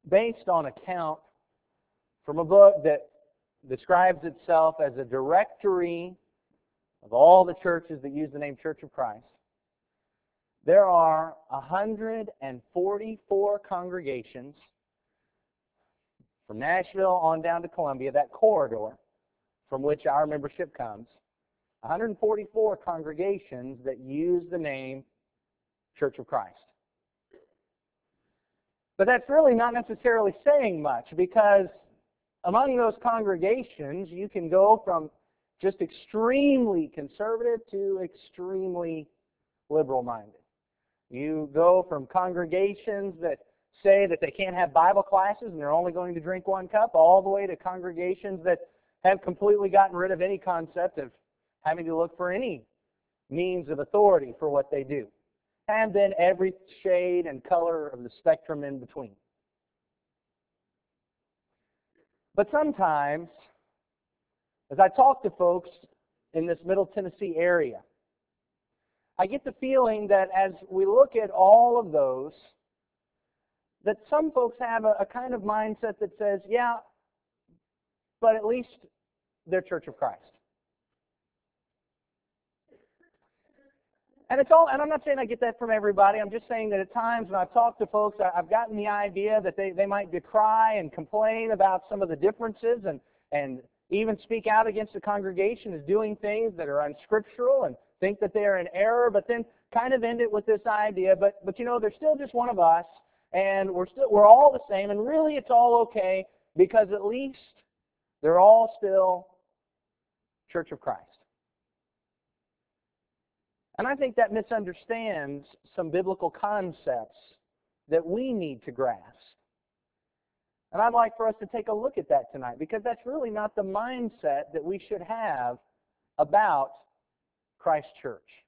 based on account from a book that describes itself as a directory of all the churches that use the name Church of Christ. There are 144 congregations from Nashville on down to Columbia, that corridor from which our membership comes. 144 congregations that use the name Church of Christ. But that's really not necessarily saying much, because among those congregations, you can go from just extremely conservative to extremely liberal-minded. You go from congregations that say that they can't have Bible classes and they're only going to drink one cup, all the way to congregations that have completely gotten rid of any concept of having to look for any means of authority for what they do. And then every shade and color of the spectrum in between. But sometimes, as I talk to folks in this Middle Tennessee area, I get the feeling that as we look at all of those, that some folks have a kind of mindset that says, yeah, but at least they're Church of Christ. And I'm not saying I get that from everybody. I'm just saying that at times when I've talked to folks, I've gotten the idea that they might decry and complain about some of the differences and even speak out against the congregation as doing things that are unscriptural and think that they are in error, but then kind of end it with this idea, but you know, they're still just one of us, and we're all the same, and really it's all okay because at least they're all still Church of Christ. And I think that misunderstands some biblical concepts that we need to grasp. And I'd like for us to take a look at that tonight, because that's really not the mindset that we should have about Christ Church.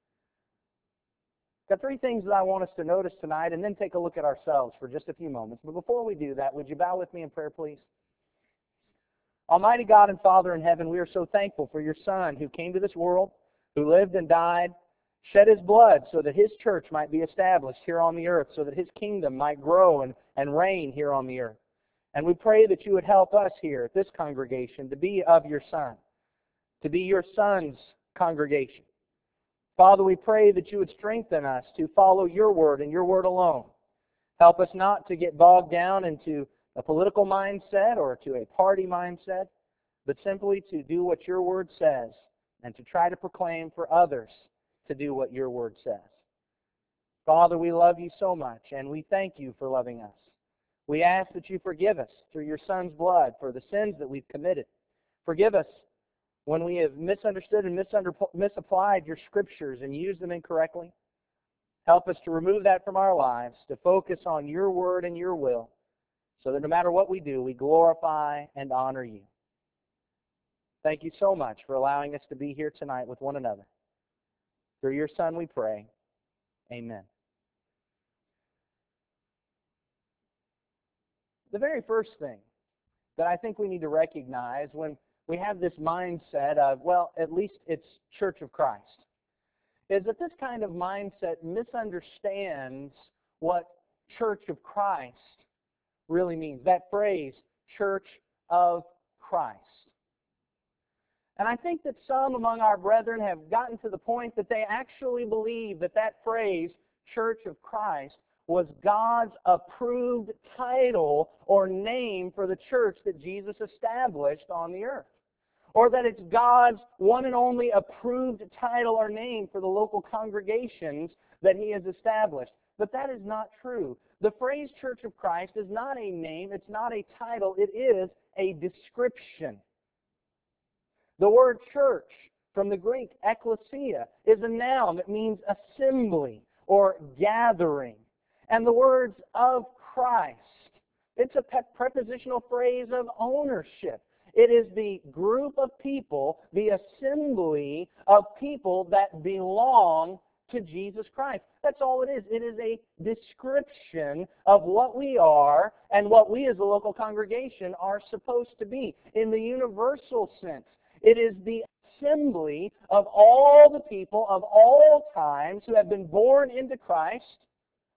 Got three things that I want us to notice tonight, and then take a look at ourselves for just a few moments. But before we do that, would you bow with me in prayer, please? Almighty God and Father in heaven, we are so thankful for your Son who came to this world, who lived and died, shed his blood so that his church might be established here on the earth, so that his kingdom might grow and reign here on the earth. And we pray that you would help us here at this congregation to be of your Son, to be your Son's congregation. Father, we pray that you would strengthen us to follow your word and your word alone. Help us not to get bogged down into a political mindset or to a party mindset, but simply to do what your word says and to try to proclaim for others to do what your word says. Father, we love you so much, and we thank you for loving us. We ask that you forgive us through your Son's blood for the sins that we've committed. Forgive us when we have misunderstood and misapplied your scriptures and used them incorrectly. Help us to remove that from our lives, to focus on your word and your will, so that no matter what we do, we glorify and honor you. Thank you so much for allowing us to be here tonight with one another. Through your Son we pray. Amen. The very first thing that I think we need to recognize when we have this mindset of, well, at least it's Church of Christ, is that this kind of mindset misunderstands what Church of Christ really means. That phrase, Church of Christ. And I think that some among our brethren have gotten to the point that they actually believe that that phrase, Church of Christ, was God's approved title or name for the church that Jesus established on the earth. Or that it's God's one and only approved title or name for the local congregations that he has established. But that is not true. The phrase Church of Christ is not a name, it's not a title, it is a description. The word church, from the Greek ekklesia, is a noun that means assembly or gathering. And the words of Christ, it's a prepositional phrase of ownership. It is the group of people, the assembly of people that belong to Jesus Christ. That's all it is. It is a description of what we are and what we as a local congregation are supposed to be. In the universal sense, it is the assembly of all the people of all times who have been born into Christ,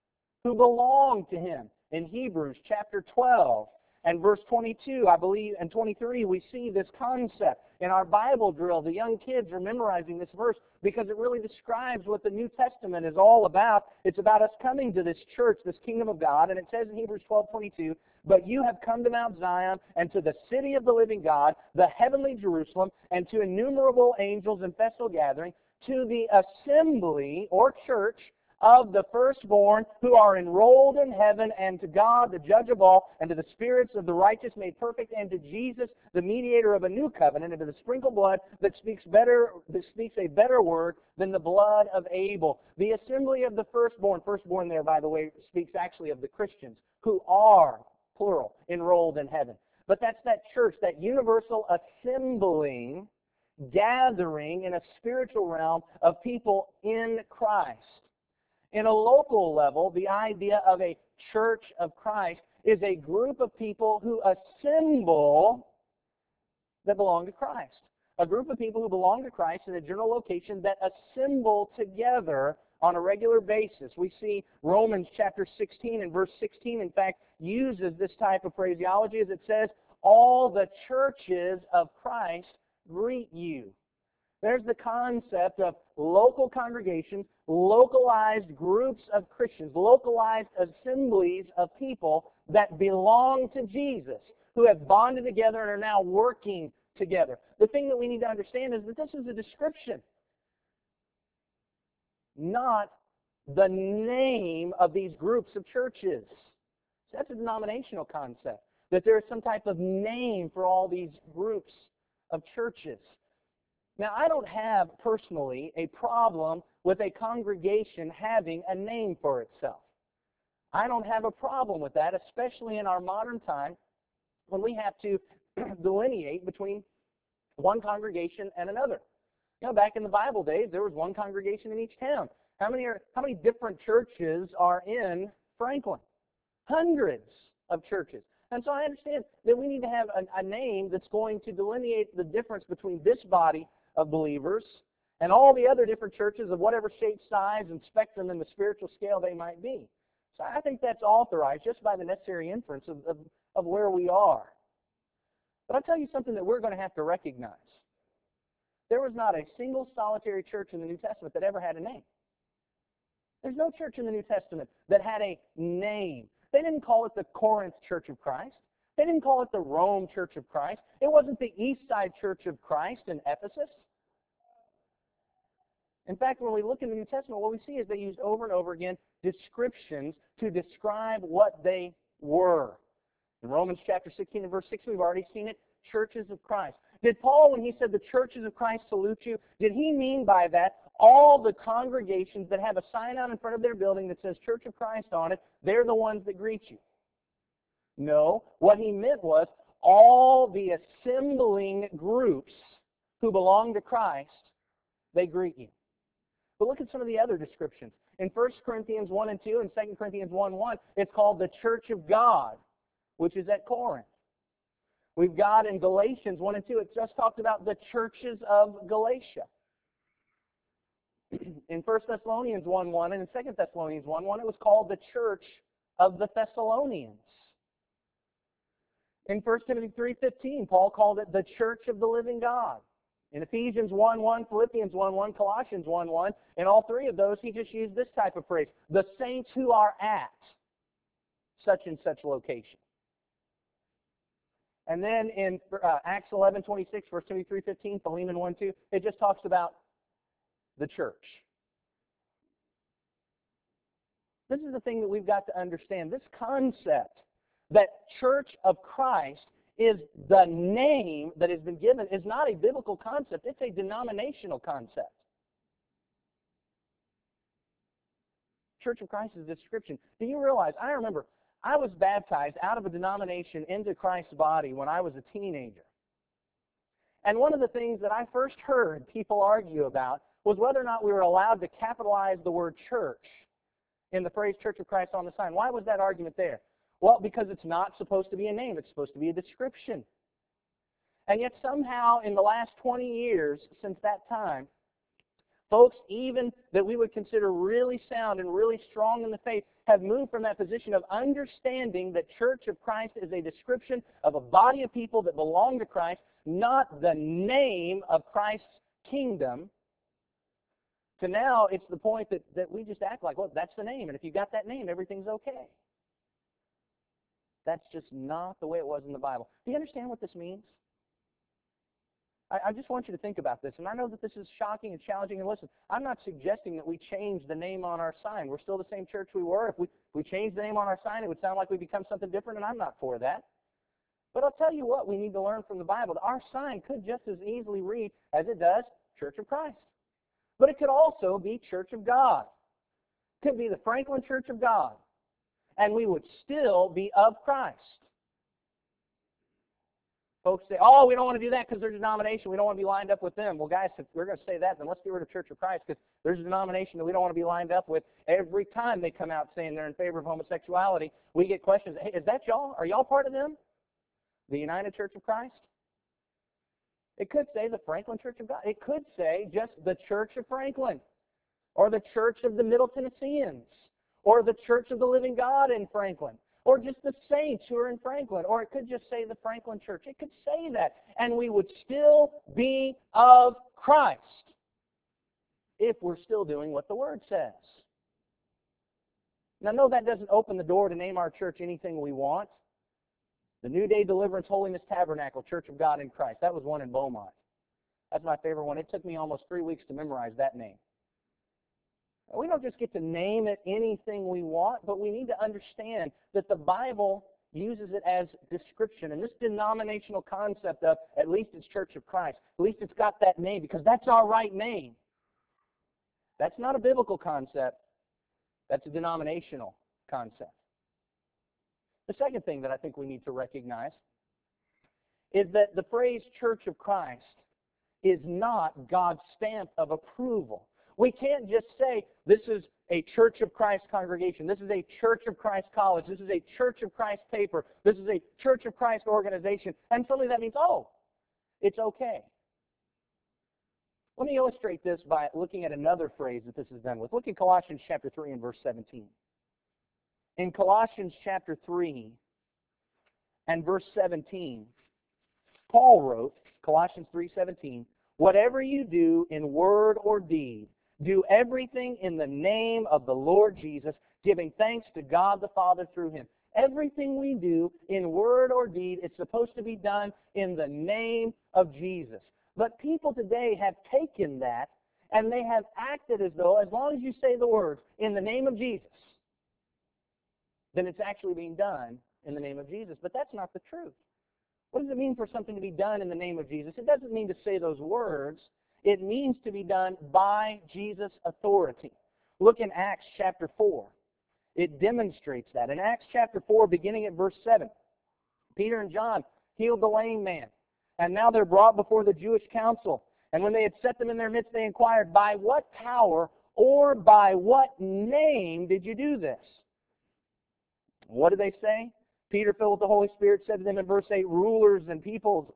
who belong to him. In Hebrews chapter 12 and verse 22, I believe, and 23, we see this concept. In our Bible drill, the young kids are memorizing this verse because it really describes what the New Testament is all about. It's about us coming to this church, this kingdom of God, and it says in Hebrews 12:22, "But you have come to Mount Zion and to the city of the living God, the heavenly Jerusalem, and to innumerable angels in festal gathering, to the assembly or church of the firstborn who are enrolled in heaven, and to God, the judge of all, and to the spirits of the righteous made perfect, and to Jesus, the mediator of a new covenant, and to the sprinkled blood that speaks a better word than the blood of Abel." The assembly of the firstborn there, by the way, speaks actually of the Christians who are, plural, enrolled in heaven. But that's that church, that universal assembling, gathering in a spiritual realm of people in Christ. In a local level, the idea of a church of Christ is a group of people who assemble that belong to Christ. A group of people who belong to Christ in a general location that assemble together on a regular basis. We see Romans chapter 16 and verse 16, in fact, uses this type of phraseology as it says, "All the churches of Christ greet you." There's the concept of local congregations, localized groups of Christians, localized assemblies of people that belong to Jesus, who have bonded together and are now working together. The thing that we need to understand is that this is a description, not the name of these groups of churches. So that's a denominational concept, that there is some type of name for all these groups of churches. Now, I don't have, personally, a problem with a congregation having a name for itself. I don't have a problem with that, especially in our modern time when we have to delineate between one congregation and another. You know, back in the Bible days, there was one congregation in each town. How many different churches are in Franklin? Hundreds of churches. And so I understand that we need to have a name that's going to delineate the difference between this body of believers and all the other different churches of whatever shape, size, and spectrum in the spiritual scale they might be. So I think that's authorized just by the necessary inference of where we are. But I'll tell you something that we're going to have to recognize. There was not a single solitary church in the New Testament that ever had a name. There's no church in the New Testament that had a name. They didn't call it the Corinth Church of Christ. They didn't call it the Rome Church of Christ. It wasn't the East Side Church of Christ in Ephesus. In fact, when we look in the New Testament, what we see is they used over and over again descriptions to describe what they were. In Romans chapter 16 and verse 6, we've already seen it, churches of Christ. Did Paul, when he said the churches of Christ salute you, did he mean by that all the congregations that have a sign out in front of their building that says Church of Christ on it, they're the ones that greet you? No, what he meant was all the assembling groups who belong to Christ, they greet you. But look at some of the other descriptions. In 1 Corinthians 1 and 2 and 2 Corinthians 1:1, it's called the Church of God, which is at Corinth. We've got in Galatians 1 and 2, it just talked about the churches of Galatia. In 1 Thessalonians 1:1 and in 2 Thessalonians 1:1, it was called the Church of the Thessalonians. In 1 Timothy 3:15, Paul called it the Church of the Living God. In Ephesians 1:1, Philippians 1:1, Colossians 1:1, in all three of those, he just used this type of phrase, the saints who are at such and such location. And then in Acts 11:26, 1 Timothy 3:15, Philemon 1:2, it just talks about the church. This is the thing that we've got to understand. This concept that Church of Christ is the name that has been given is not a biblical concept. It's a denominational concept. Church of Christ is a description. Do you realize, I remember, I was baptized out of a denomination into Christ's body when I was a teenager. And one of the things that I first heard people argue about was whether or not we were allowed to capitalize the word church in the phrase Church of Christ on the sign. Why was that argument there? Well, because it's not supposed to be a name. It's supposed to be a description. And yet somehow in the last 20 years since that time, Folks, even that we would consider really sound and really strong in the faith, have moved from that position of understanding that Church of Christ is a description of a body of people that belong to Christ, not the name of Christ's kingdom, to now it's the point that we just act like, well, that's the name, and if you got that name, everything's okay. That's just not the way it was in the Bible. Do you understand what this means? I just want you to think about this, and I know that this is shocking and challenging, and listen, I'm not suggesting that we change the name on our sign. We're still the same church we were. If we change the name on our sign, it would sound like we become something different, and I'm not for that. But I'll tell you what we need to learn from the Bible. Our sign could just as easily read as it does Church of Christ. But it could also be Church of God. It could be the Franklin Church of God, and we would still be of Christ. Folks say, oh, we don't want to do that because there's a denomination. We don't want to be lined up with them. Well, guys, if we're going to say that, then let's get rid of Church of Christ because there's a denomination that we don't want to be lined up with. Every time they come out saying they're in favor of homosexuality, we get questions. Hey, is that y'all? Are y'all part of them? The United Church of Christ? It could say the Franklin Church of God. It could say just the Church of Franklin, or the Church of the Middle Tennesseans, or the Church of the Living God in Franklin, or just the saints who are in Franklin, or it could just say the Franklin Church. It could say that, and we would still be of Christ if we're still doing what the Word says. Now, no, that doesn't open the door to name our church anything we want. The New Day Deliverance Holiness Tabernacle, Church of God in Christ. That was one in Beaumont. That's my favorite one. It took me almost 3 weeks to memorize that name. We don't just get to name it anything we want, but we need to understand that the Bible uses it as description. And this denominational concept of, at least it's Church of Christ, at least it's got that name because that's our right name. That's not a biblical concept. That's a denominational concept. The second thing that I think we need to recognize is that the phrase Church of Christ is not God's stamp of approval. We can't just say, this is a Church of Christ congregation, this is a Church of Christ college, this is a Church of Christ paper, this is a Church of Christ organization, and suddenly that means, oh, it's okay. Let me illustrate this by looking at another phrase that this is done with. Look at Colossians chapter 3 and verse 17. In Colossians chapter 3 and verse 17, Paul wrote, Colossians 3:17, whatever you do in word or deed, do everything in the name of the Lord Jesus, giving thanks to God the Father through him. Everything we do in word or deed is supposed to be done in the name of Jesus. But people today have taken that and they have acted as though, as long as you say the words, in the name of Jesus, then it's actually being done in the name of Jesus. But that's not the truth. What does it mean for something to be done in the name of Jesus? It doesn't mean to say those words. It means to be done by Jesus' authority. Look in Acts chapter 4. It demonstrates that. In Acts chapter 4, beginning at verse 7, Peter and John healed the lame man. And now they're brought before the Jewish council. And when they had set them in their midst, they inquired, by what power or by what name did you do this? What did they say? Peter, filled with the Holy Spirit, said to them in verse 8, rulers of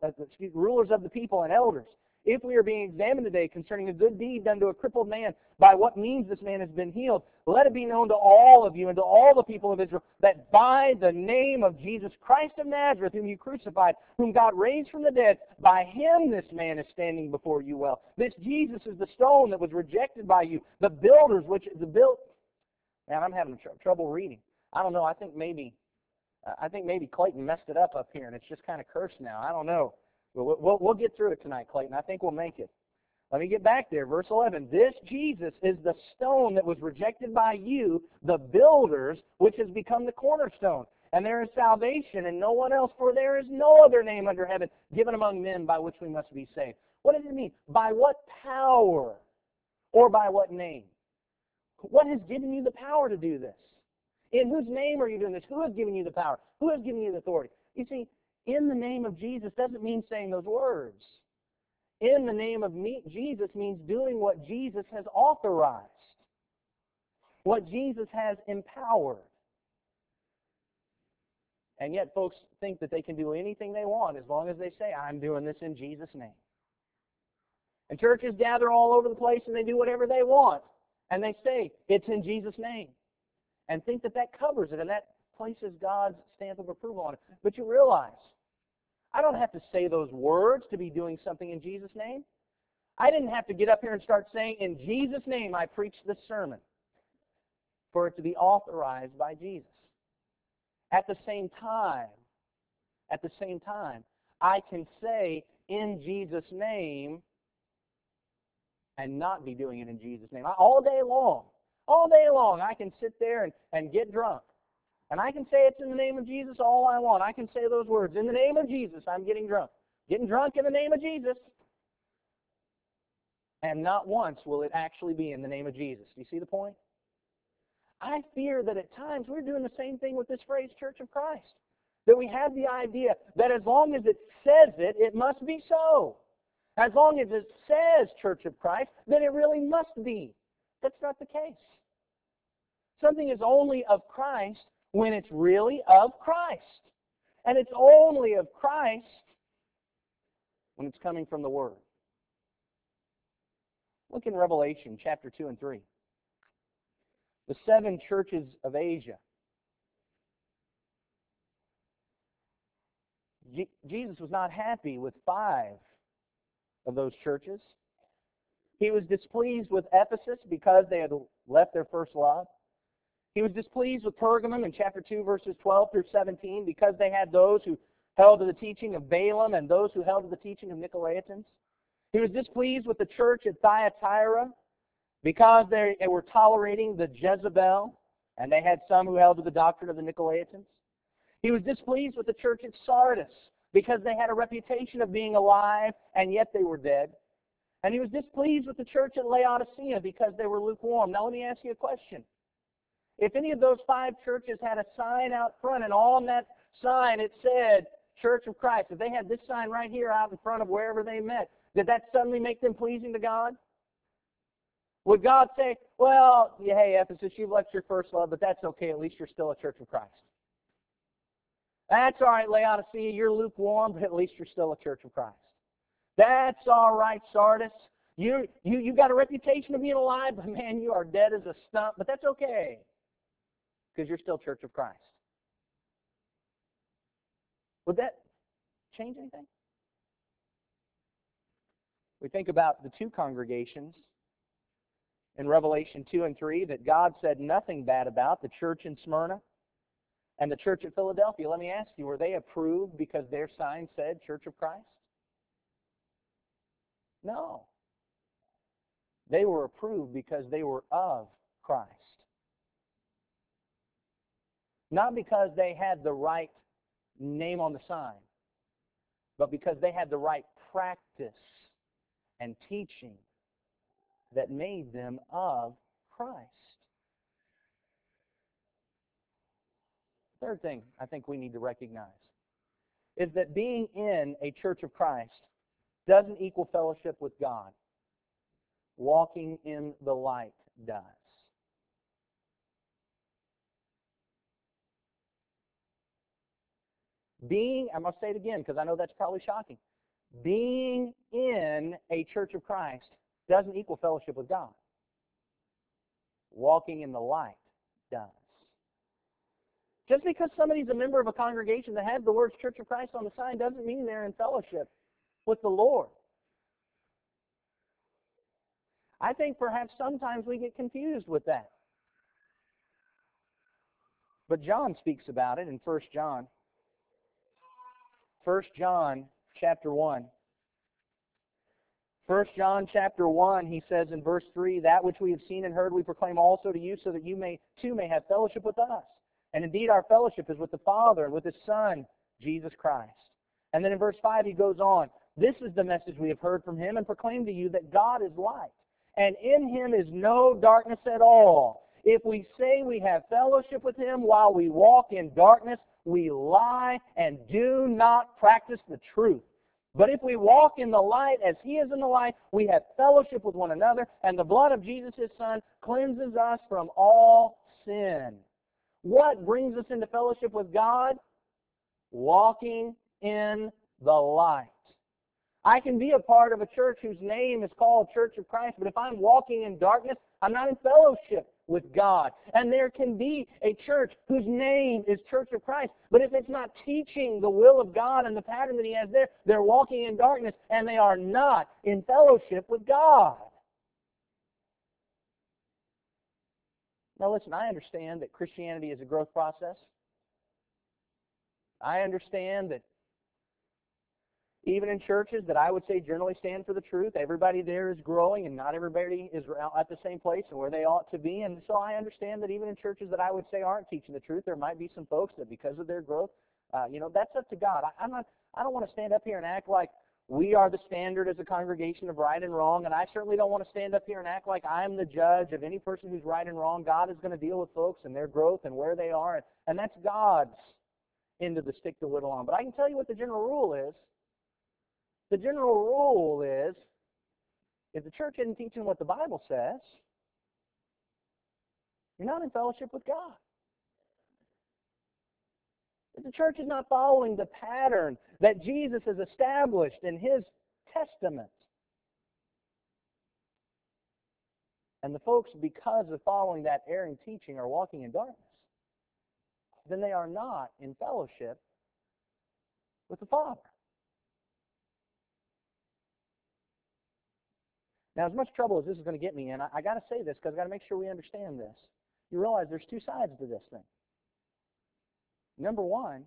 the people and elders, if we are being examined today concerning a good deed done to a crippled man, by what means this man has been healed, let it be known to all of you and to all the people of Israel that by the name of Jesus Christ of Nazareth, whom you crucified, whom God raised from the dead, by him this man is standing before you well. This Jesus is the stone that was rejected by you, the builders, Man, I'm having trouble reading. I don't know, I think maybe Clayton messed it up here, and it's just kind of cursed now. I don't know. We'll get through it tonight, Clayton. I think we'll make it. Let me get back there. Verse 11. This Jesus is the stone that was rejected by you, the builders, which has become the cornerstone. And there is salvation in no one else, for there is no other name under heaven given among men by which we must be saved. What does it mean? By what power or by what name? What has given you the power to do this? In whose name are you doing this? Who has given you the power? Who has given you the authority? You see, in the name of Jesus doesn't mean saying those words. In the name of Jesus means doing what Jesus has authorized, what Jesus has empowered. And yet folks think that they can do anything they want as long as they say, I'm doing this in Jesus' name. And churches gather all over the place and they do whatever they want. And they say, it's in Jesus' name. And think that that covers it and that places God's stamp of approval on it. But you realize, I don't have to say those words to be doing something in Jesus' name. I didn't have to get up here and start saying, in Jesus' name I preach this sermon, for it to be authorized by Jesus. At the same time, I can say, in Jesus' name, and not be doing it in Jesus' name. All day long, I can sit there and get drunk. And I can say it's in the name of Jesus all I want. I can say those words. In the name of Jesus, I'm getting drunk. Getting drunk in the name of Jesus. And not once will it actually be in the name of Jesus. Do you see the point? I fear that at times we're doing the same thing with this phrase, Church of Christ. That we have the idea that as long as it says it, it must be so. As long as it says Church of Christ, then it really must be. That's not the case. Something is only of Christ when it's really of Christ. And it's only of Christ when it's coming from the Word. Look in Revelation chapter 2 and 3. The 7 churches of Asia. Jesus was not happy with 5 of those churches. He was displeased with Ephesus because they had left their first love. He was displeased with Pergamum in chapter 2, verses 12 through 17, because they had those who held to the teaching of Balaam and those who held to the teaching of Nicolaitans. He was displeased with the church at Thyatira because they were tolerating the Jezebel, and they had some who held to the doctrine of the Nicolaitans. He was displeased with the church at Sardis because they had a reputation of being alive, and yet they were dead. And he was displeased with the church at Laodicea because they were lukewarm. Now let me ask you a question. If any of those 5 churches had a sign out front, and on that sign it said Church of Christ, if they had this sign right here out in front of wherever they met, did that suddenly make them pleasing to God? Would God say, well, hey, Ephesus, you've left your first love, but that's okay. At least you're still a Church of Christ. That's all right, Laodicea, you're lukewarm, but at least you're still a Church of Christ. That's all right, Sardis. You got a reputation of being alive, but man, you are dead as a stump, but that's okay, because you're still Church of Christ. Would that change anything? We think about the 2 congregations in Revelation 2 and 3 that God said nothing bad about, the church in Smyrna and the church at Philadelphia. Let me ask you, were they approved because their sign said Church of Christ? No. They were approved because they were of Christ. Not because they had the right name on the sign, but because they had the right practice and teaching that made them of Christ. Third thing I think we need to recognize is that being in a Church of Christ doesn't equal fellowship with God. Walking in the light does. I must say it again because I know that's probably shocking. Being in a Church of Christ doesn't equal fellowship with God. Walking in the light does. Just because somebody's a member of a congregation that has the words Church of Christ on the sign doesn't mean they're in fellowship with the Lord. I think perhaps sometimes we get confused with that. But John speaks about it in 1 John. 1 John chapter 1. 1 John chapter 1, he says in verse 3, that which we have seen and heard we proclaim also to you, so that you too may have fellowship with us. And indeed our fellowship is with the Father and with His Son, Jesus Christ. And then in verse 5 he goes on, this is the message we have heard from Him and proclaim to you that God is light, and in Him is no darkness at all. If we say we have fellowship with Him while we walk in darkness, we lie and do not practice the truth. But if we walk in the light as He is in the light, we have fellowship with one another, and the blood of Jesus, His Son, cleanses us from all sin. What brings us into fellowship with God? Walking in the light. I can be a part of a church whose name is called Church of Christ, but if I'm walking in darkness, I'm not in fellowship with God. And there can be a church whose name is Church of Christ, but if it's not teaching the will of God and the pattern that He has there, they're walking in darkness and they are not in fellowship with God. Now listen, I understand that Christianity is a growth process. I understand that even in churches that I would say generally stand for the truth, everybody there is growing and not everybody is at the same place and where they ought to be. And so I understand that even in churches that I would say aren't teaching the truth, there might be some folks that because of their growth, that's up to God. I don't want to stand up here and act like we are the standard as a congregation of right and wrong, and I certainly don't want to stand up here and act like I'm the judge of any person who's right and wrong. God is going to deal with folks and their growth and where they are, and that's God's end of the stick to whittle on. But I can tell you what the general rule is. The general rule is, if the church isn't teaching what the Bible says, you're not in fellowship with God. If the church is not following the pattern that Jesus has established in His testament, and the folks, because of following that erring teaching, are walking in darkness, then they are not in fellowship with the Father. Now, as much trouble as this is going to get me in, I got to say this because I've got to make sure we understand this. You realize there's two sides to this thing. Number one,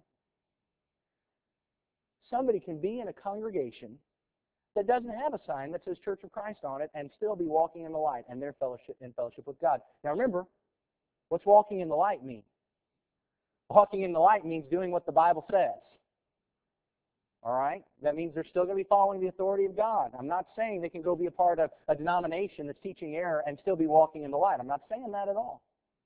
somebody can be in a congregation that doesn't have a sign that says Church of Christ on it and still be walking in the light and they're in fellowship with God. Now remember, what's walking in the light mean? Walking in the light means doing what the Bible says. All right? That means they're still going to be following the authority of God. I'm not saying they can go be a part of a denomination that's teaching error and still be walking in the light. I'm not saying that at all.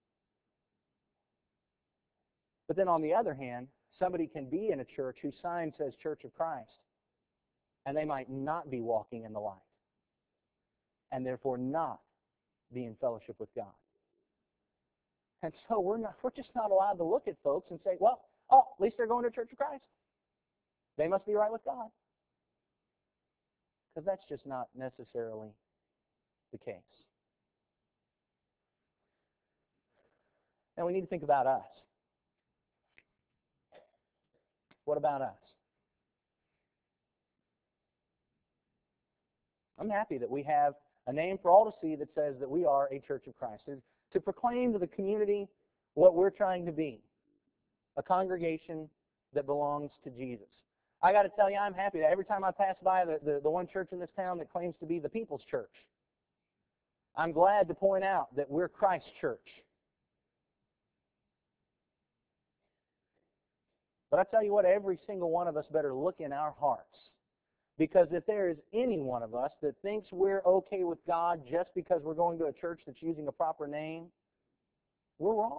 But then on the other hand, somebody can be in a church whose sign says Church of Christ, and they might not be walking in the light, and therefore not be in fellowship with God. And so we're just not allowed to look at folks and say, well, at least they're going to Church of Christ. They must be right with God. Because that's just not necessarily the case. Now we need to think about us. What about us? I'm happy that we have a name for all to see that says that we are a Church of Christ. To proclaim to the community what we're trying to be, a congregation that belongs to Jesus. I got to tell you, I'm happy that every time I pass by the one church in this town that claims to be the People's Church, I'm glad to point out that we're Christ's church. But I tell you what, every single one of us better look in our hearts. Because if there is any one of us that thinks we're okay with God just because we're going to a church that's using a proper name, we're wrong.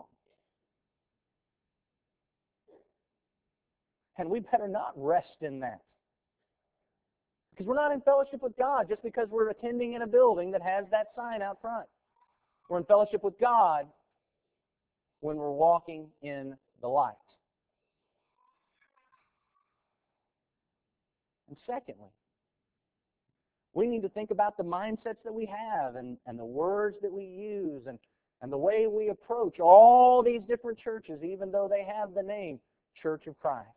And we better not rest in that. Because we're not in fellowship with God just because we're attending in a building that has that sign out front. We're in fellowship with God when we're walking in the light. And secondly, we need to think about the mindsets that we have and the words that we use and the way we approach all these different churches, even though they have the name Church of Christ.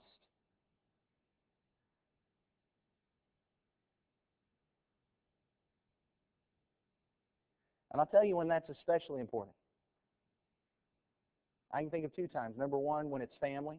And I'll tell you when that's especially important. I can think of two times. Number one, when it's family.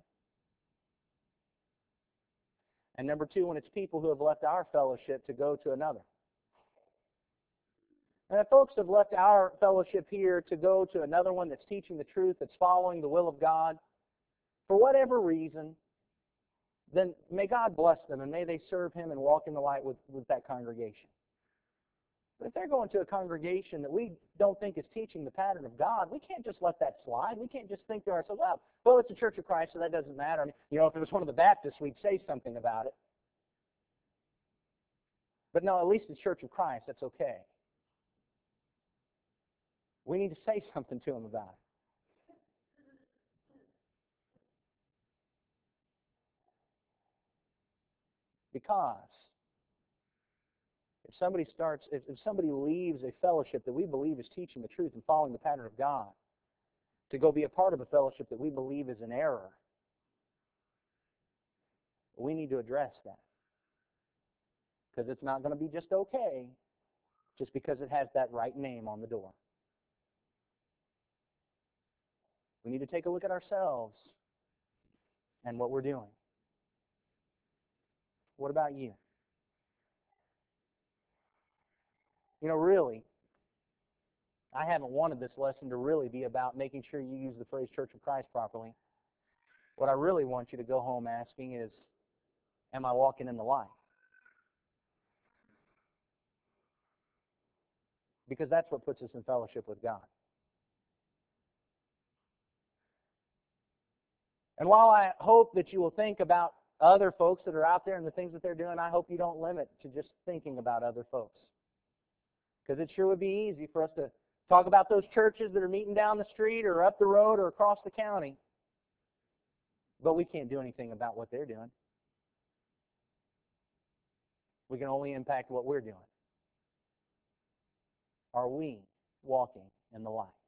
And number two, when it's people who have left our fellowship to go to another. And if folks have left our fellowship here to go to another one that's teaching the truth, that's following the will of God, for whatever reason, then may God bless them and may they serve Him and walk in the light with that congregation. But if they're going to a congregation that we don't think is teaching the pattern of God, we can't just let that slide. We can't just think to ourselves, well, it's a Church of Christ, so that doesn't matter. I mean, if it was one of the Baptists, we'd say something about it. But no, at least it's Church of Christ. That's okay. We need to say something to them about it. Because If somebody leaves a fellowship that we believe is teaching the truth and following the pattern of God, to go be a part of a fellowship that we believe is an error, we need to address that. Because it's not going to be just okay, just because it has that right name on the door. We need to take a look at ourselves and what we're doing. What about you? You know, really, I haven't wanted this lesson to really be about making sure you use the phrase Church of Christ properly. What I really want you to go home asking is, am I walking in the light? Because that's what puts us in fellowship with God. And while I hope that you will think about other folks that are out there and the things that they're doing, I hope you don't limit to just thinking about other folks. Because it sure would be easy for us to talk about those churches that are meeting down the street or up the road or across the county, but we can't do anything about what they're doing. We can only impact what we're doing. Are we walking in the light?